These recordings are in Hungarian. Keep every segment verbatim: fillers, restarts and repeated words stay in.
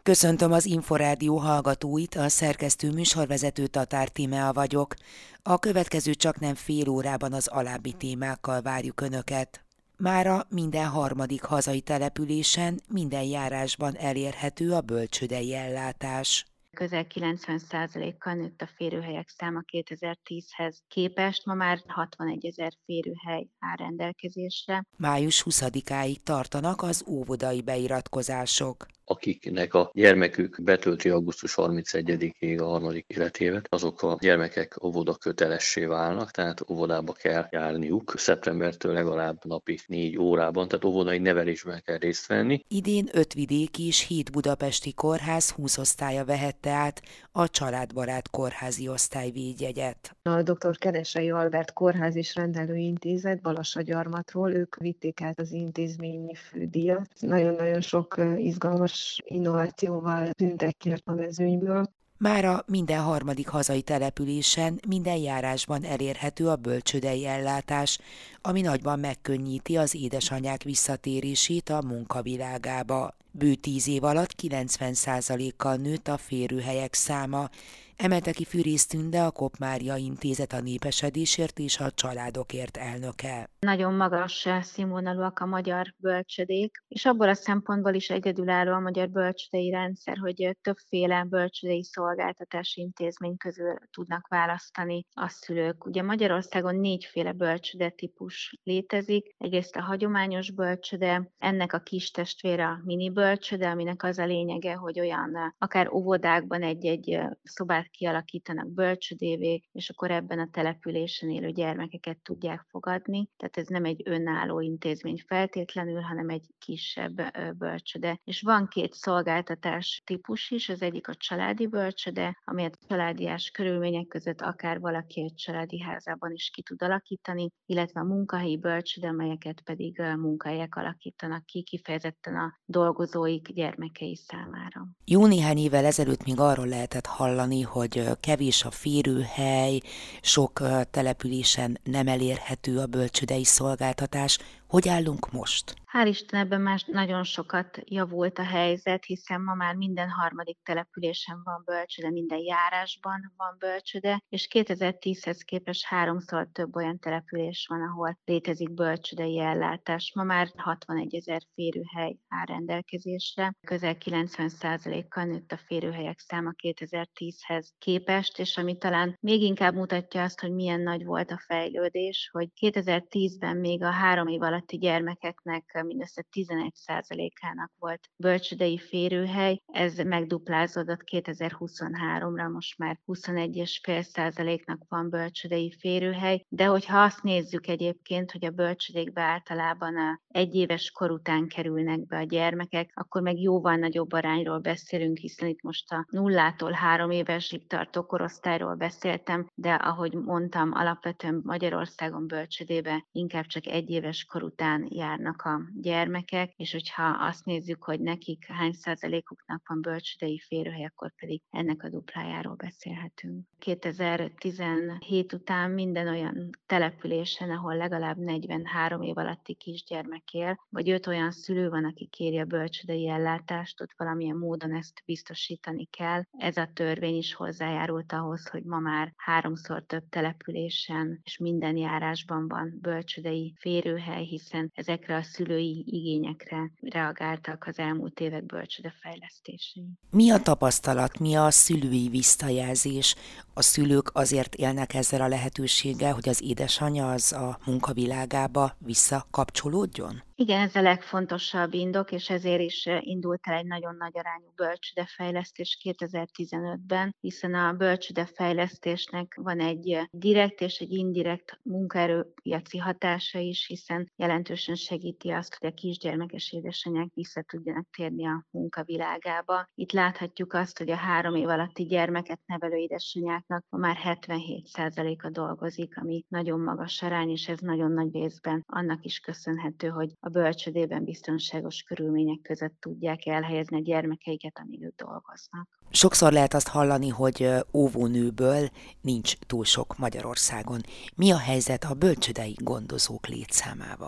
Köszöntöm az Inforádió hallgatóit, a szerkesztő műsorvezető Tatár Tímea vagyok. A következő csaknem fél órában az alábbi témákkal várjuk Önöket. Mára minden harmadik hazai településen, minden járásban elérhető a bölcsődei ellátás. Közel kilencven százalékkal nőtt a férőhelyek száma kétezer-tízhez képest, ma már hatvanegyezer férőhely áll rendelkezésre. Május huszadikáig tartanak az óvodai beiratkozások. Akiknek a gyermekük betölti augusztus harmincegyedikéig a harmadik életévet, azok a gyermekek óvoda kötelessé válnak, tehát óvodába kell járniuk szeptembertől legalább napi négy órában, tehát óvodai nevelésben kell részt venni. Idén öt vidéki és hét budapesti kórház húsz osztálya vehette át a családbarát kórházi osztály védjegyet. A dr. Keresei Albert Kórház és Rendelőintézet Balassagyarmatról, ők vitték át az intézményi fődíjat. Nagyon-nagyon sok izgalmas innovációval tűntek ki a mezőnyből. Mára minden harmadik hazai településen, minden járásban elérhető a bölcsődei ellátás, ami nagyban megkönnyíti az édesanyák visszatérését a munkavilágába. Bő tíz év alatt kilencven százalékkal nőtt a férőhelyek száma, emelte ki Fűrész Tünde, a Kopp Mária Intézet a népesedésért és a családokért elnöke. Nagyon magas színvonalúak a magyar bölcsödék, és abból a szempontból is egyedülálló a magyar bölcsödei rendszer, hogy többféle bölcsödei szolgáltatási intézmény közül tudnak választani a szülők. Ugye Magyarországon négyféle bölcsöde típus létezik. Egyrészt a hagyományos bölcsöde, ennek a kis testvére a mini bölcsöde, aminek az a lényege, hogy olyan akár óvodákban egy-egy szobát kialakítanak bölcsödévé, és akkor ebben a településen élő gyermekeket tudják fogadni. Tehát ez nem egy önálló intézmény feltétlenül, hanem egy kisebb bölcsöde. És van két szolgáltatás típus is, az egyik a családi bölcsöde, amelyet családiás körülmények között akár valaki egy családi házában is ki tud alakítani, illetve a munkahelyi bölcsöde, amelyeket pedig munkahelyek alakítanak ki, kifejezetten a dolgozóik gyermekei számára. Jó néhány évvel ezelőtt még arról lehetett hallani, hogy kevés a férőhely, sok településen nem elérhető a bölcsődei szolgáltatás. Hogy állunk most? Hál' Isten, ebben már nagyon sokat javult a helyzet, hiszen ma már minden harmadik településen van bölcsöde, minden járásban van bölcsöde, és kétezer-tízhez képest háromszor több olyan település van, ahol létezik bölcsödei ellátás. Ma már hatvanegyezer férőhely áll rendelkezésre, közel kilencven százalékkal nőtt a férőhelyek száma kétezer-tízhez képest, és ami talán még inkább mutatja azt, hogy milyen nagy volt a fejlődés, hogy kétezer-tízben még a három év alatti gyermekeknek mindössze tizenegy százalékának volt bölcsödei férőhely, ez megduplázódott kétezer-huszonháromra, most már huszonegy egész öt százaléknak van bölcsödei férőhely, de hogyha azt nézzük egyébként, hogy a bölcsödékbe általában a egyéves kor után kerülnek be a gyermekek, akkor meg jóval nagyobb arányról beszélünk, hiszen itt most a nullától három évesig tartó korosztályról beszéltem, de ahogy mondtam, alapvetően Magyarországon bölcsödébe inkább csak egyéves kor után járnak a gyermekek, és hogyha azt nézzük, hogy nekik hány százalékuknak van bölcsödei férőhely, akkor pedig ennek a duplájáról beszélhetünk. kétezer-tizenhét után minden olyan településen, ahol legalább negyvenhárom év alatti kisgyermek él, vagy öt olyan szülő van, aki kéri a bölcsödei ellátást, ott valamilyen módon ezt biztosítani kell. Ez a törvény is hozzájárult ahhoz, hogy ma már háromszor több településen és minden járásban van bölcsödei férőhely, hiszen ezekre a szülői igényekre reagáltak az elmúlt évek bölcsöde fejlesztései. Mi a tapasztalat, mi a szülői visszajelzés? A szülők azért élnek ezzel a lehetőséggel, hogy az édesanyja az a munkavilágába visszakapcsolódjon? Igen, ez a legfontosabb indok, és ezért is indult el egy nagyon nagy arányú bölcsődefejlesztés kétezer-tizenötben, hiszen a bölcsődefejlesztésnek van egy direkt és egy indirekt munkaerőpiaci hatása is, hiszen jelentősen segíti azt, hogy a kisgyermekes édesanyák vissza tudjanak térni a munkavilágába. Itt láthatjuk azt, hogy a három év alatti gyermeket nevelő édesanyáknak ma már hetvenhét százaléka dolgozik, ami nagyon magas arány, és ez nagyon nagy részben annak is köszönhető, hogy a bölcsödében biztonságos körülmények között tudják elhelyezni a gyermekeiket, amíg ők dolgoznak. Sokszor lehet azt hallani, hogy óvónőből nincs túl sok Magyarországon. Mi a helyzet a bölcsődei gondozók létszámával?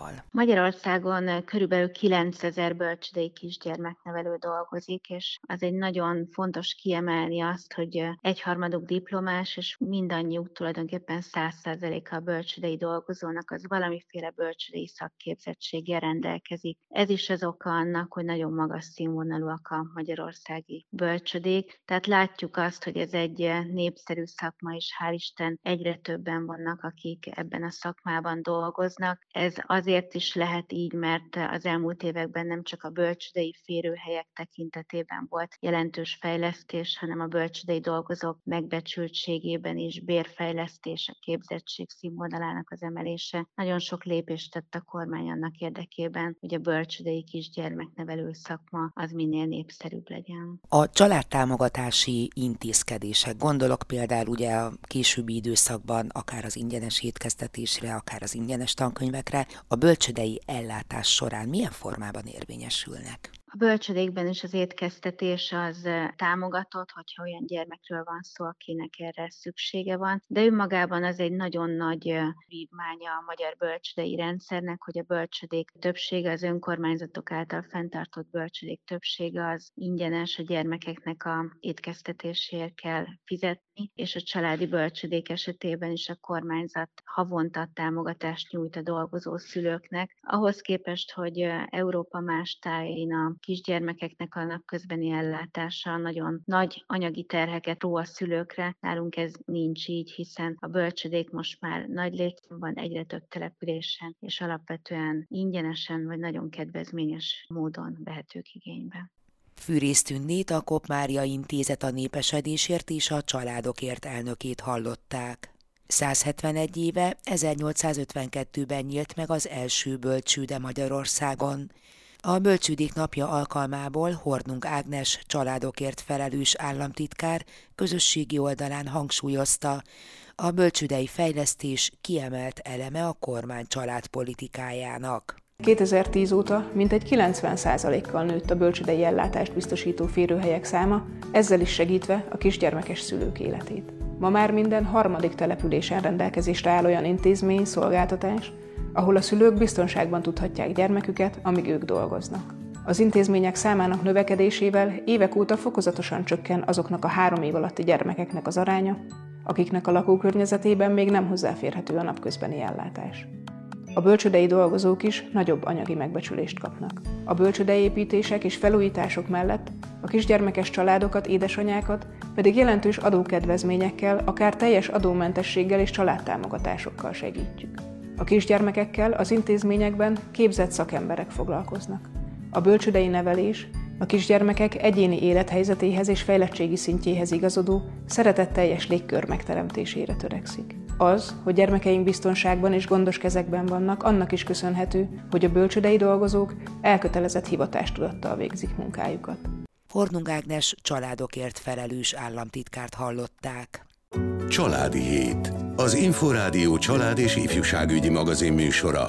szakmával. Magyarországon körülbelül kilencezer bölcsődei kisgyermeknevelő dolgozik, és az egy nagyon fontos kiemelni azt, hogy egyharmaduk diplomás, és mindannyiuk tulajdonképpen száz százaléka a bölcsődei dolgozónak az valamiféle bölcsődei szakképzettséggel rendelkezik. Ez is az oka annak, hogy nagyon magas színvonalúak a magyarországi bölcsödék. Tehát látjuk azt, hogy ez egy népszerű szakma, és hál' Isten egyre többen vannak, akik ebben a szakmában dolgoznak. Ez azért is lehet így, mert az elmúlt években nem csak a bölcsődei férőhelyek tekintetében volt jelentős fejlesztés, hanem a bölcsődei dolgozók megbecsültségében is, bérfejlesztés, a képzettség színvonalának az emelése. Nagyon sok lépést tett a kormány annak érdekében, hogy a bölcsődei kisgyermeknevelő szakma az minél népszerűbb legyen. A családtámogatási intézkedések, gondolok például ugye a későbbi időszakban akár az ingyenes étkeztetésre, akár az ingyenes tankönyvekre, a bölcsődei ellátás során milyen formában érvényesülnek? A bölcsödékben is az étkeztetés az támogatott, hogyha olyan gyermekről van szó, akinek erre szüksége van, de önmagában az egy nagyon nagy vívmánya a magyar bölcsödei rendszernek, hogy a bölcsödék többsége, az önkormányzatok által fenntartott bölcsödék többsége az ingyenes, a gyermekeknek a étkeztetéséért kell fizetni, és a családi bölcsödék esetében is a kormányzat havonta támogatást nyújt a dolgozó szülőknek. Ahhoz képest, hogy Európa más tájain a kisgyermekeknek a napközbeni ellátása nagyon nagy anyagi terheket ró a szülőkre. Nálunk ez nincs így, hiszen a bölcsödék most már nagy létszámban, egyre több településen, és alapvetően ingyenesen vagy nagyon kedvezményes módon vehetők igénybe. Fűrész Tündét, a Kopp Mária Intézet a népesedésért és a családokért elnökét hallották. száz hetvenegy éve, ezernyolcszázötvenkettőben nyílt meg az első bölcsőde Magyarországon. A Bölcsődék napja alkalmából Hornung Ágnes családokért felelős államtitkár közösségi oldalán hangsúlyozta, a bölcsődei fejlesztés kiemelt eleme a kormány családpolitikájának. kétezer-tíz óta mintegy kilencven százalékkal nőtt a bölcsődei ellátást biztosító férőhelyek száma, ezzel is segítve a kisgyermekes szülők életét. Ma már minden harmadik településen rendelkezésre áll olyan intézmény, szolgáltatás, ahol a szülők biztonságban tudhatják gyermeküket, amíg ők dolgoznak. Az intézmények számának növekedésével évek óta fokozatosan csökken azoknak a három év alatti gyermekeknek az aránya, akiknek a lakókörnyezetében még nem hozzáférhető a napközbeni ellátás. A bölcsődei dolgozók is nagyobb anyagi megbecsülést kapnak. A bölcsődei építések és felújítások mellett a kisgyermekes családokat, édesanyákat pedig jelentős adókedvezményekkel, akár teljes adómentességgel és családtámogatásokkal segítjük. A kisgyermekekkel az intézményekben képzett szakemberek foglalkoznak. A bölcsődei nevelés a kisgyermekek egyéni élethelyzetéhez és fejlettségi szintjéhez igazodó, szeretetteljes légkör megteremtésére törekszik. Az, hogy gyermekeink biztonságban és gondos kezekben vannak, annak is köszönhető, hogy a bölcsődei dolgozók elkötelezett hivatástudattal végzik munkájukat. Hornung Ágnes családokért felelős államtitkárt hallották. Családi hét. Az Inforádió család- és ifjúságügyi magazin műsora.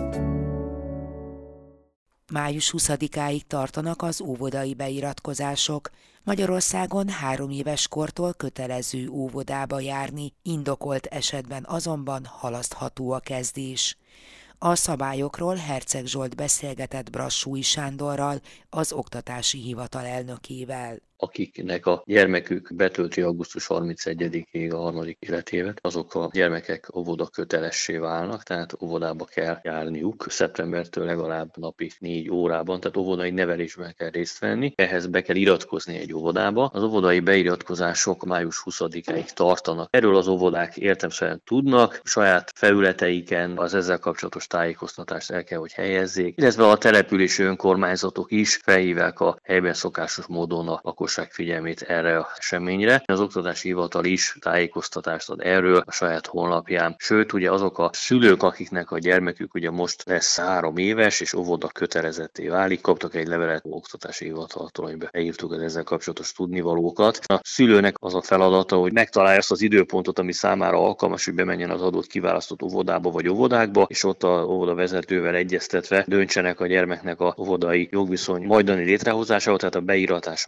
május huszadikáig tartanak az óvodai beiratkozások. Magyarországon három éves kortól kötelező óvodába járni, indokolt esetben azonban halasztható a kezdés. A szabályokról Herceg Zsolt beszélgetett Brassói Sándorral, az Oktatási Hivatal elnökével. Akiknek a gyermekük betölti augusztus harmincegyedikéig a harmadik életévet, azok a gyermekek óvoda kötelessé válnak, tehát óvodába kell járniuk szeptembertől legalább napi négy órában, tehát óvodai nevelésben kell részt venni. Ehhez be kell iratkozni egy óvodába. Az óvodai beiratkozások május huszadikáig tartanak. Erről az óvodák értelemszerűen tudnak, saját felületeiken az ezzel kapcsolatos tájékoztatást el kell, hogy helyezzék, illetve a települési önkormányzatok is felhívják a helyben szokásos módon a lakosság figyelmét erre a eseményre. Az Oktatási Hivatal is tájékoztatást ad erről a saját honlapján. Sőt, ugye azok a szülők, akiknek a gyermekük ugye most lesz három éves, és óvoda kötelezetté válik, kaptak egy levelet az Oktatási Hivataltól, amiben beírtuk az ezzel kapcsolatos tudnivalókat. A szülőnek az a feladata, hogy megtalálja azt az időpontot, ami számára alkalmas, hogy bemenjen az adott kiválasztott óvodába vagy óvodákba, és ott a óvoda vezetővel egyeztetve döntsenek a gyermeknek a óvodai jogviszony majdani létrehozásával, tehát a beiratás megtörténik.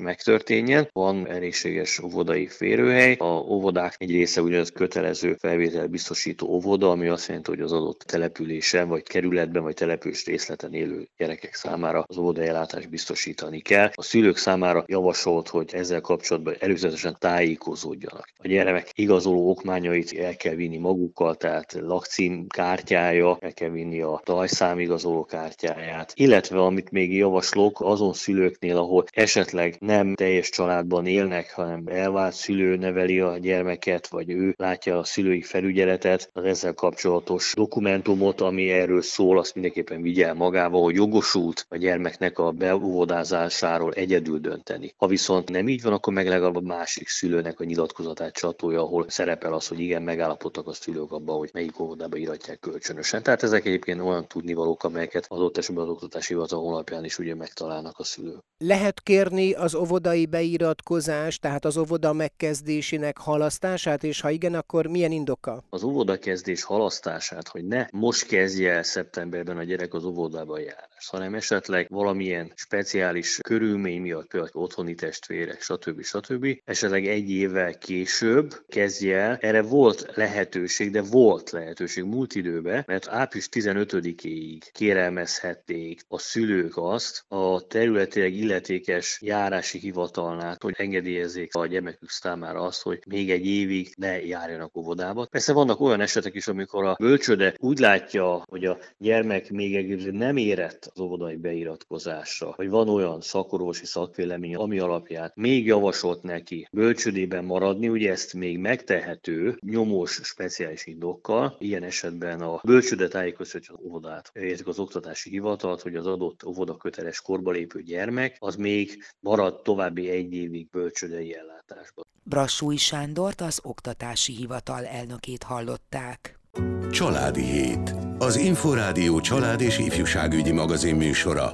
történjen. Van elégséges óvodai férőhely. A óvodák egy része ugyanaz kötelező felvétel biztosító óvoda, ami azt jelenti, hogy az adott településen, vagy kerületben, vagy település részleten élő gyerekek számára az óvodai ellátást biztosítani kell. A szülők számára javasolt, hogy ezzel kapcsolatban előzetesen tájékozódjanak. A gyermek igazoló okmányait el kell vinni magukkal, tehát lakcím kártyája, el kell vinni a dajszámigazoló kártyáját, illetve amit még javaslok azon szülőknél, ahol esetleg nem teljes családban élnek, hanem elvált szülő neveli a gyermeket, vagy ő látja a szülői felügyeletet, az ezzel kapcsolatos dokumentumot, ami erről szól, azt mindenképpen vigye el magával, hogy jogosult a gyermeknek a beóvodázásáról egyedül dönteni. Ha viszont nem így van, akkor meg legalább a másik szülőnek a nyilatkozatát csatolja, ahol szerepel az, hogy igen, megállapodtak a szülők abban, hogy melyik óvodába iratják kölcsönösen. Tehát ezek egyébként olyan tudnivalók, amelyeket adott esetben az oktatási hivatal honlapján is ugye megtalálnak a szülők. Lehet kérni az óvodai beiratkozást, tehát az óvoda megkezdésének halasztását, és ha igen, akkor milyen indokkal? Az óvodakezdés halasztását, hogy ne most kezdje el szeptemberben a gyerek az óvodába járás, hanem esetleg valamilyen speciális körülmény miatt, például otthoni testvérek, stb. stb. Esetleg egy évvel később kezdje el. Erre volt lehetőség, de volt lehetőség múlt időben, mert április tizenötödikéig kérelmezhették a szülők azt a területileg illetékes járási hivatalnál, hogy engedélyezzék a gyermekük számára azt, hogy még egy évig ne járjanak óvodába. Persze vannak olyan esetek is, amikor a bölcsőde úgy látja, hogy a gyermek még egészen nem érett az óvodai beiratkozásra, hogy van olyan szakorvosi szakvélemény, ami alapján még javasolt neki bölcsődében maradni, ugye ezt még megtehető nyomós speciális indokkal. Ilyen esetben a bölcsőde tájékoztatja az óvodát, értik az oktatási hivatalt, hogy az adott óvoda köteles korba lépő gyermek az még marad további egy évig bölcsődei ellátásban. Brassói Sándort, az oktatási hivatal elnökét hallották. Családi Hét. Az Inforádió család és ifjúságügyi magazin műsora.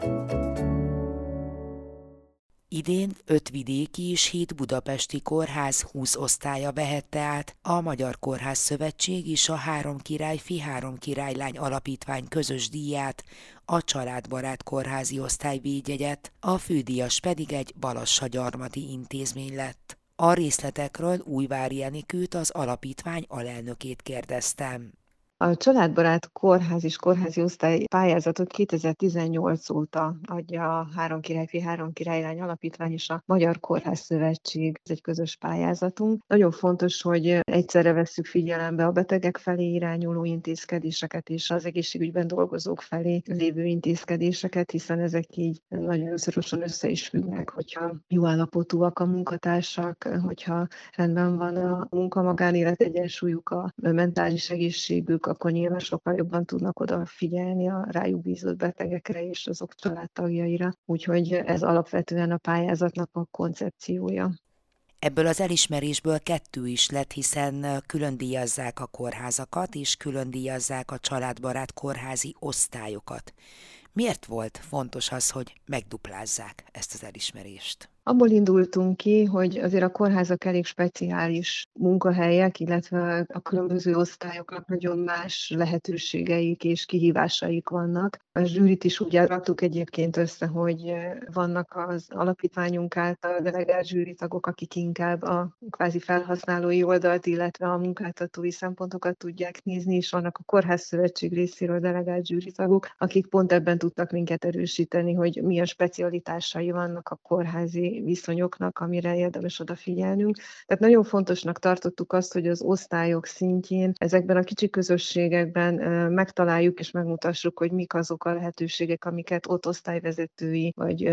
Idén öt vidéki és hét budapesti kórház húsz osztálya vehette át a Magyar Kórház Szövetség és a Három Királyfi, Három Királylány Alapítvány közös díját, a Családbarát Kórházi Osztály védjegyet, a fődíjas pedig egy balassagyarmati intézmény lett. A részletekről Újvári Enikőt, az alapítvány alelnökét kérdeztem. A Családbarát Kórház és Kórházi Osztály pályázatot kétezer-tizennyolc óta adja a Három Királyfi, Három Királylány Alapítvány és a Magyar Kórház Szövetség. Ez egy közös pályázatunk. Nagyon fontos, hogy egyszerre vesszük figyelembe a betegek felé irányuló intézkedéseket és az egészségügyben dolgozók felé lévő intézkedéseket, hiszen ezek így nagyon szorosan össze is függnek, hogyha jó állapotúak a munkatársak, hogyha rendben van a munka-magánélet egyensúlyuk, a mentális egészségük, akkor nyilván sokkal jobban tudnak odafigyelni a rájuk bízott betegekre és azok családtagjaira. Úgyhogy ez alapvetően a pályázatnak a koncepciója. Ebből az elismerésből kettő is lett, hiszen külön díjazzák a kórházakat, és külön díjazzák a családbarát kórházi osztályokat. Miért volt fontos az, hogy megduplázzák ezt az elismerést? Abból indultunk ki, hogy azért a kórházak elég speciális munkahelyek, illetve a különböző osztályoknak nagyon más lehetőségeik és kihívásaik vannak. A zsűrit is úgy raktuk egyébként össze, hogy vannak az alapítványunk által delegált zsűritagok, akik inkább a kvázi felhasználói oldalt, illetve a munkáltatói szempontokat tudják nézni, és vannak a Kórház Szövetség részéről delegált zsűritagok, akik pont ebben tudtak minket erősíteni, hogy milyen specialitásai vannak a kórházi viszonyoknak, amire érdemes odafigyelnünk. Tehát nagyon fontosnak tartottuk azt, hogy az osztályok szintjén ezekben a kicsi közösségekben megtaláljuk és megmutassuk, hogy mik azok a lehetőségek, amiket ott osztályvezetői vagy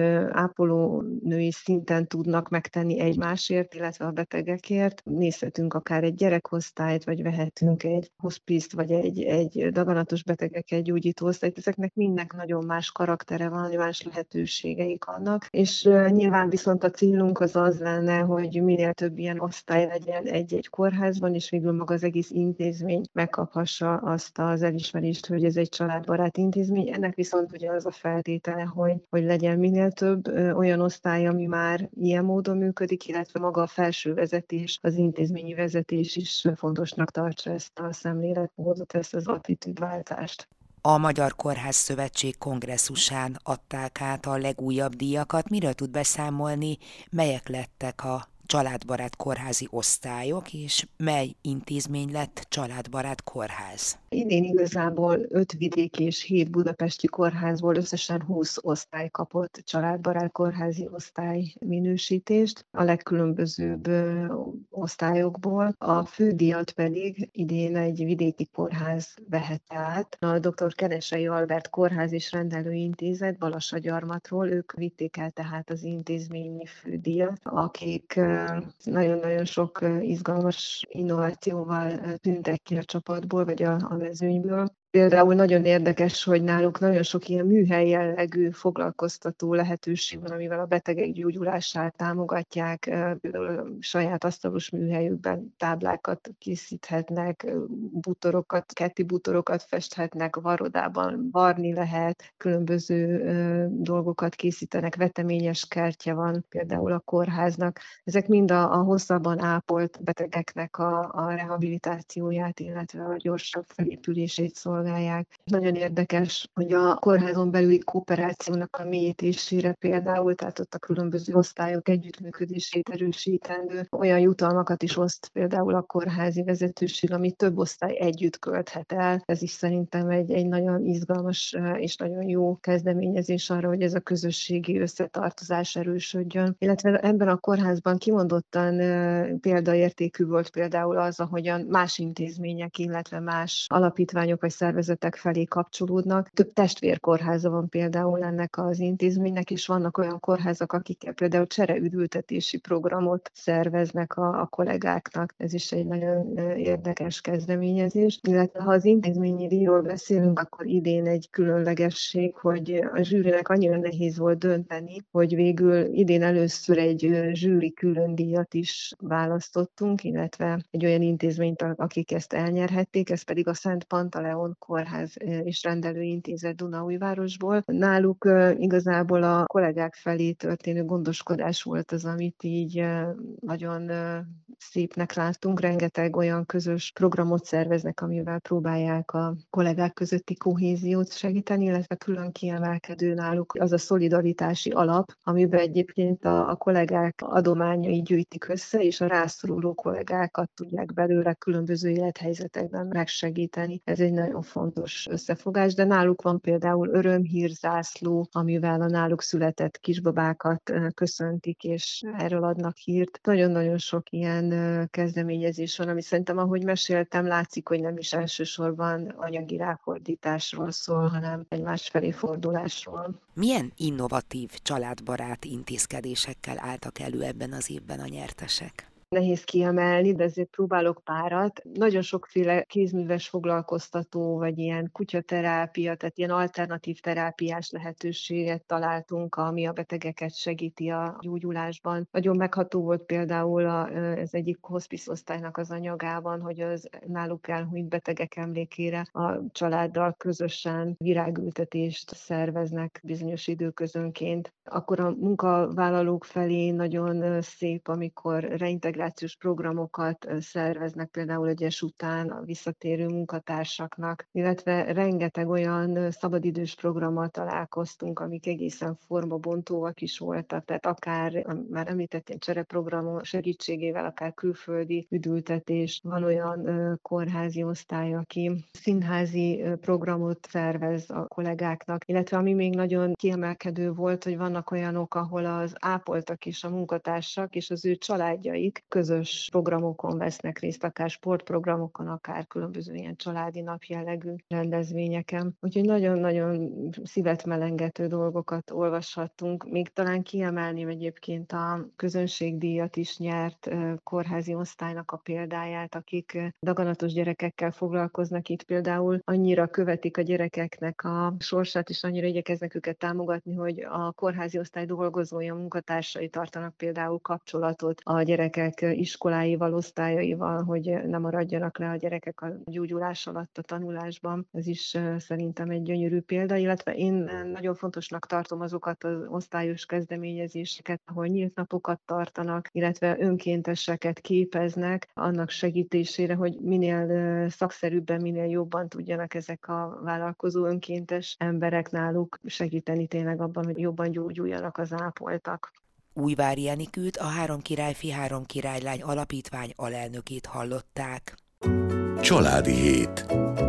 ápolónői szinten tudnak megtenni egymásért, illetve a betegekért. Nézhetünk akár egy gyerekosztályt, vagy vehetünk egy hospice-t, vagy egy, egy daganatos betegek gyógyító osztályt. Ezeknek mindnek nagyon más karaktere van, más lehetőségeik vannak, és nyilván viszont a célunk az az lenne, hogy minél több ilyen osztály legyen egy-egy kórházban, és végül maga az egész intézmény megkaphassa azt az elismerést, hogy ez egy családbarát intézmény. Ennek viszont ugye az a feltétele, hogy, hogy legyen minél több ö, olyan osztály, ami már ilyen módon működik, illetve maga a felső vezetés, az intézményi vezetés is fontosnak tartsa ezt a szemléletmódot, ezt az attitűdváltást. A Magyar Kórház Szövetség kongresszusán adták át a legújabb díjakat. Miről tud beszámolni, melyek lettek a családbarát kórházi osztályok, és mely intézmény lett családbarát kórház? Idén igazából öt vidéki és hét budapesti kórházból összesen húsz osztály kapott családbarát kórházi osztály minősítést, a legkülönbözőbb osztályokból. A fődíjat pedig idén egy vidéki kórház vehette át. A dr. Keresei Albert Kórház és Rendelőintézet Balassagyarmatról, ők vitték el tehát az intézményi fődíjat, akik nagyon-nagyon sok izgalmas innovációval tűntek ki a csapatból, vagy a, a mezőnyből. Például nagyon érdekes, hogy náluk nagyon sok ilyen műhely jellegű foglalkoztató lehetőség van, amivel a betegek gyógyulását támogatják. Például a saját asztalos műhelyükben táblákat készíthetnek, bútorokat, kerti bútorokat festhetnek, varrodában varni lehet, különböző dolgokat készítenek, veteményes kertje van például a kórháznak. Ezek mind a, a hosszabban ápolt betegeknek a, a rehabilitációját, illetve a gyorsabb felépülését szolgálják. Nagyon érdekes, hogy a kórházon belüli kooperációnak a mélyítésére például, tehát ott a különböző osztályok együttműködését erősítendő olyan jutalmakat is oszt például a kórházi vezetőség, ami több osztály együtt költhet el. Ez is szerintem egy, egy nagyon izgalmas és nagyon jó kezdeményezés arra, hogy ez a közösségi összetartozás erősödjön. Illetve ebben a kórházban kimondottan példaértékű volt például az, ahogyan más intézmények, illetve más alapítványok vagy szervezetek felé kapcsolódnak. Több testvérkórháza van például ennek az intézménynek, és vannak olyan kórházak, akik például csereüdültetési programot szerveznek a, a kollégáknak. Ez is egy nagyon érdekes kezdeményezés. Illetve ha az intézményi díjról beszélünk, akkor idén egy különlegesség, hogy a zsűrinek annyira nehéz volt dönteni, hogy végül idén először egy zsűri külön díjat is választottunk, illetve egy olyan intézményt, akik ezt elnyerhették, ez pedig a Szent Pantaleon Kórház és Rendelőintézet Dunaújvárosból. Náluk igazából a kollégák felé történő gondoskodás volt az, amit így nagyon szépnek láttunk. Rengeteg olyan közös programot szerveznek, amivel próbálják a kollégák közötti kohéziót segíteni, illetve külön kiemelkedő náluk az a szolidaritási alap, amiben egyébként a, a kollégák adományai gyűjtik össze, és a rászoruló kollégákat tudják belőle különböző élethelyzetekben megsegíteni. Ez egy nagyon fontos összefogás, de náluk van például örömhírzászló, amivel a náluk született kisbabákat köszöntik, és erről adnak hírt. Nagyon-nagyon sok ilyen kezdeményezés van, ami szerintem, ahogy meséltem, látszik, hogy nem is elsősorban anyagi ráfordításról szól, hanem egy másfelé fordulásról. Milyen innovatív, családbarát intézkedésekkel álltak elő ebben az évben a nyertesek? Nehéz kiemelni, de ezért próbálok párat. Nagyon sokféle kézműves foglalkoztató, vagy ilyen kutyaterápia, tehát ilyen alternatív terápiás lehetőséget találtunk, ami a betegeket segíti a gyógyulásban. Nagyon megható volt például az egyik hospice osztálynak az anyagában, hogy az náluk elhunyt betegek emlékére a családdal közösen virágültetést szerveznek bizonyos időközönként. Akkor a munkavállalók felé nagyon szép, amikor reintegrációs programokat szerveznek például egyes után a visszatérő munkatársaknak, illetve rengeteg olyan szabadidős programmal találkoztunk, amik egészen formabontóak is voltak, tehát akár már említett ilyen csereprogram segítségével, akár külföldi üdültetés. Van olyan kórházi osztály, aki színházi programot szervez a kollégáknak, illetve ami még nagyon kiemelkedő volt, hogy vannak olyanok, ahol az ápoltak és a munkatársak és az ő családjaik közös programokon vesznek részt, akár sportprogramokon, akár különböző ilyen családi napjellegű rendezvényeken. Úgyhogy nagyon-nagyon szívet melengető dolgokat olvashattunk. Még talán kiemelném egyébként a közönségdíjat is nyert kórházi osztálynak a példáját, akik daganatos gyerekekkel foglalkoznak. Itt például annyira követik a gyerekeknek a sorsát, és annyira igyekeznek őket támogatni, hogy a kórházi osztály dolgozói, a munkatársai tartanak például kapcsolatot a gyerekek iskoláival, osztályaival, hogy ne maradjanak le a gyerekek a gyógyulás alatt a tanulásban. Ez is szerintem egy gyönyörű példa, illetve én nagyon fontosnak tartom azokat az osztályos kezdeményezéseket, ahol nyílt napokat tartanak, illetve önkénteseket képeznek annak segítésére, hogy minél szakszerűbben, minél jobban tudjanak ezek a vállalkozó önkéntes emberek náluk segíteni tényleg abban, hogy jobban gyógyuljanak az ápoltak. Újvári Enikőt, a Három királyfi, Három királylány alapítvány alelnökét hallották. Családi hét.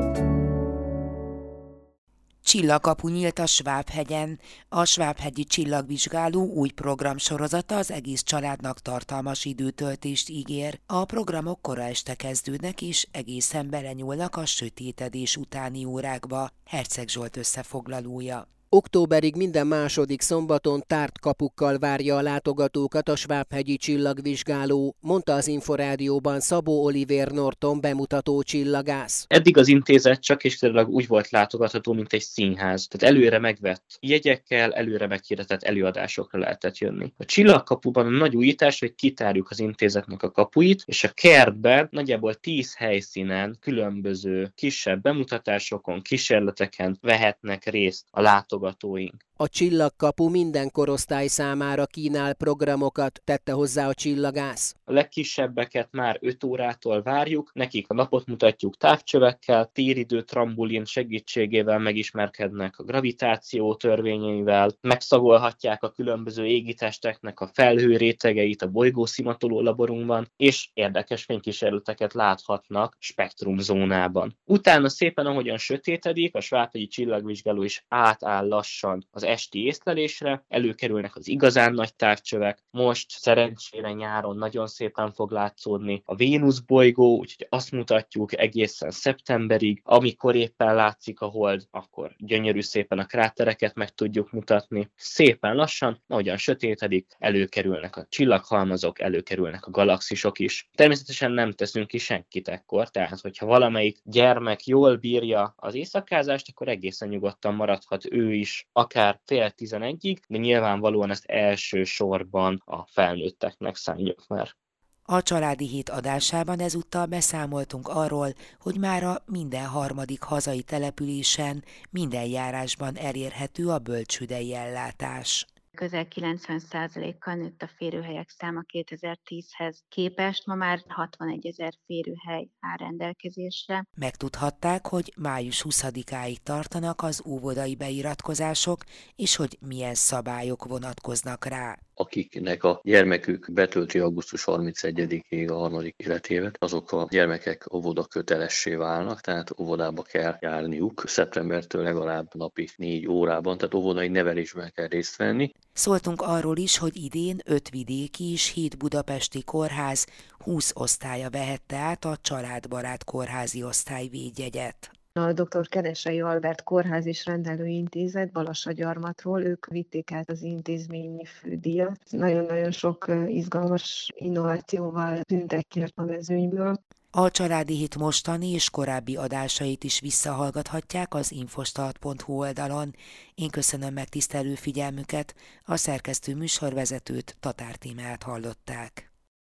Csillagkapu nyílt a Svábhegyen. A Svábhegyi Csillagvizsgáló új programsorozata az egész családnak tartalmas időtöltést ígér. A programok kora este kezdődnek és egészen belenyúlnak a sötétedés utáni órákba. Herceg Zsolt összefoglalója. Októberig minden második szombaton tárt kapukkal várja a látogatókat a Svábhegyi Csillagvizsgáló, mondta az Inforádióban Szabó Olivér Norton bemutató csillagász. Eddig az intézet csak és tényleg úgy volt látogatható, mint egy színház. Tehát előre megvett jegyekkel, előre meghirdetett előadásokra lehetett jönni. A Csillagkapuban a nagy újítás, hogy kitárjuk az intézetnek a kapuit, és a kertben nagyjából tíz helyszínen különböző kisebb bemutatásokon, kísérleteken vehetnek részt a látogatók. A Csillagkapu minden korosztály számára kínál programokat, tette hozzá a csillagász. A legkisebbeket már öt órától várjuk, nekik a napot mutatjuk távcsövekkel, téridő trambulin segítségével megismerkednek a gravitáció törvényeivel, megszagolhatják a különböző égitesteknek a felhő rétegeit a bolygószimatoló laborunkban, és érdekes fénykísérleteket láthatnak spektrumzónában. Utána szépen, ahogyan sötétedik, a Svábhegyi Csillagvizsgáló is átáll lassan az esti észlelésre, előkerülnek az igazán nagy távcsövek. Most szerencsére nyáron nagyon szépen fog látszódni a Vénusz bolygó, úgyhogy azt mutatjuk egészen szeptemberig. Amikor éppen látszik a hold, akkor gyönyörű szépen a krátereket meg tudjuk mutatni. Szépen lassan, ahogyan sötétedik, előkerülnek a csillaghalmazok, előkerülnek a galaxisok is. Természetesen nem teszünk ki senkit ekkor, tehát hogyha valamelyik gyermek jól bírja az éjszakázást, akkor egészen nyugodtan maradhat ő is, akár fél tizenegyig, de nyilvánvalóan ezt elsősorban a felnőtteknek szánjuk már. A Családi Hét adásában ezúttal beszámoltunk arról, hogy mára minden harmadik hazai településen, minden járásban elérhető a bölcsődei ellátás. Közel kilencven százalékkal nőtt a férőhelyek száma kétezer-tízhez képest, ma már hatvanegyezer férőhely áll rendelkezésre. Megtudhatták, hogy május huszadikáig tartanak az óvodai beiratkozások, és hogy milyen szabályok vonatkoznak rá. Akiknek a gyermekük betölti augusztus harmincegyedikéig a harmadik életévet, azok a gyermekek óvoda kötelessé válnak, tehát óvodába kell járniuk szeptembertől legalább napi négy órában, tehát óvodai nevelésben kell részt venni. Szóltunk arról is, hogy idén öt vidéki és hét budapesti kórház húsz osztálya vehette át a Családbarát Kórházi Osztály védjegyet. A doktor Keresei Albert Kórház és Rendelőintézet Balassagyarmatról, ők vitték át az intézményi fődíjat. Nagyon-nagyon sok izgalmas innovációval tűntek ki a mezőnyből. A Családi Hét mostani és korábbi adásait is visszahallgathatják az infostart pont hu oldalon. Én köszönöm megtisztelő figyelmüket, a szerkesztő műsorvezetőt, Tatár Tímeát hallották.